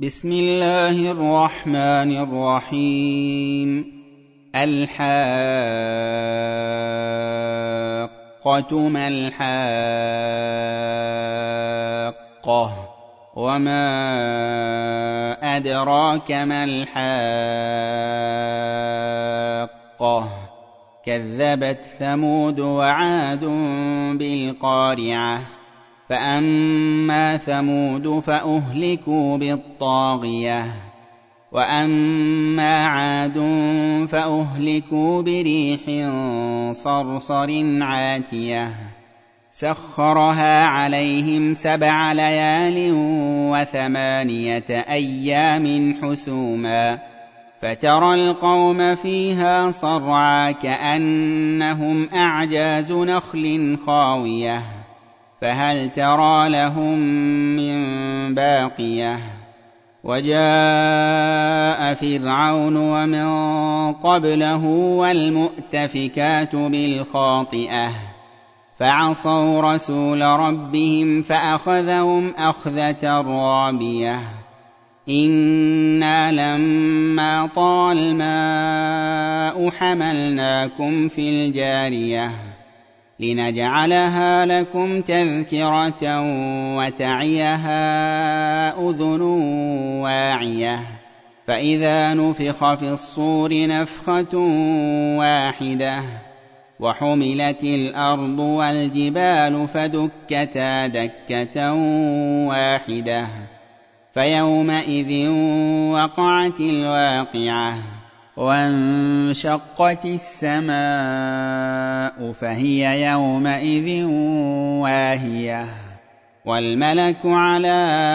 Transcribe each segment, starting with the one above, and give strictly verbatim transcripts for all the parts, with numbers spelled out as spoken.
بسم الله الرحمن الرحيم. الحاقة ما الحاقة وما أدراك ما الحاقة كذبت ثمود وعاد بالقارعة فأما ثمود فأهلكوا بالطاغية وأما عاد فأهلكوا بريح صرصر عاتية سخرها عليهم سبع ليال وثمانية أيام حسوما فترى القوم فيها صرعى كأنهم أعجاز نخل خاوية فهل ترى لهم من باقية وجاء فرعون ومن قبله والمؤتفكات بالخاطئة فعصوا رسول ربهم فأخذهم أخذة رابية إنا لما طغى الماء حملناكم في الجارية لنجعلها لكم تذكرة وتعيها أذن واعية فإذا نفخ في الصور نفخة واحدة وحملت الأرض والجبال فدكتا دكة واحدة فيومئذ وقعت الواقعة وانشقت السماء فهي يومئذ واهية والملك على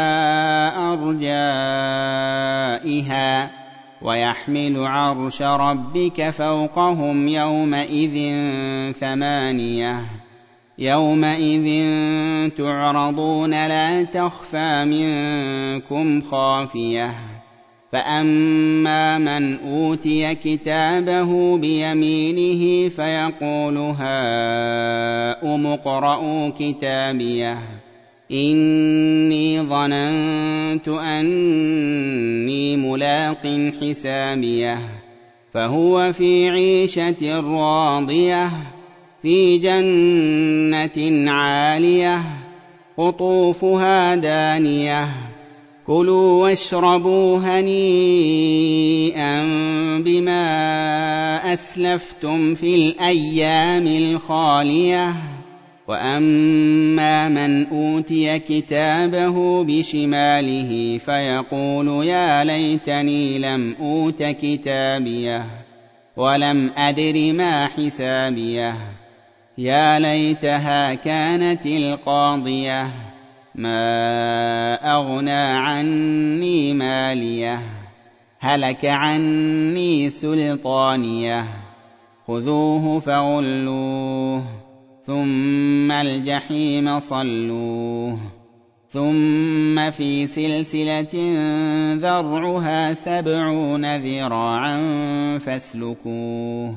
أرجائها ويحمل عرش ربك فوقهم يومئذ ثمانية يومئذ تعرضون لا تخفى منكم خافية فأما من أوتي كتابه بيمينه فيقول هاؤم اقرءوا كتابيه إني ظننت أني ملاق حسابيه فهو في عيشة راضية في جنة عالية قطوفها دانية كلوا واشربوا هنيئا بما أسلفتم في الأيام الخالية وأما من أوتي كتابه بشماله فيقول يا ليتني لم أوت كتابيه ولم أدر ما حسابيه يا ليتها كانت القاضية ما أغنى عني ماليه هلك عني سلطانيه خذوه فغلوه ثم الجحيم صلوه ثم في سلسلة ذرعها سبعون ذراعا فاسلكوه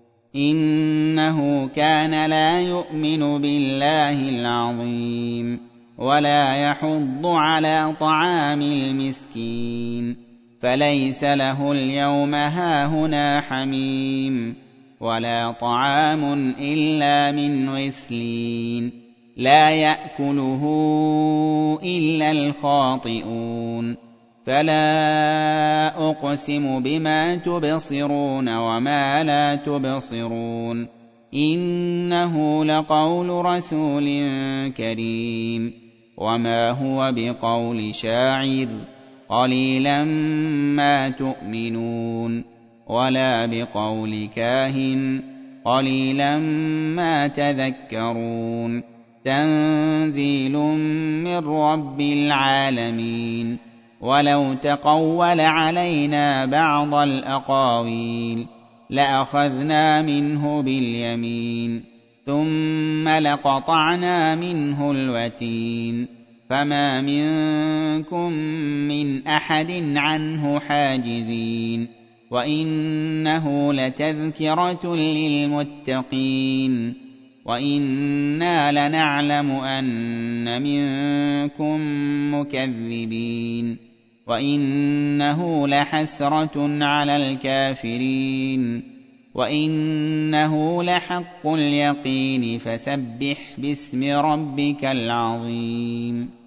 إنه كان لا يؤمن بالله العظيم ولا يحض على طعام المسكين فليس له اليوم هاهنا حميم ولا طعام إلا من غسلين لا يأكله إلا الخاطئون فلا أقسم بما تبصرون وما لا تبصرون إنه لقول رسول كريم وما هو بقول شاعر قليلا ما تؤمنون ولا بقول كاهن قليلا ما تذكرون تنزيل من رب العالمين ولو تقول علينا بعض الأقاويل لأخذنا منه باليمين ثم لقطعنا منه الوتين فما منكم من أحد عنه حاجزين وإنه لتذكرة للمتقين وإنا لنعلم أن منكم مكذبين وإنه لحسرة على الكافرين وإنه لحق اليقين فسبح باسم ربك العظيم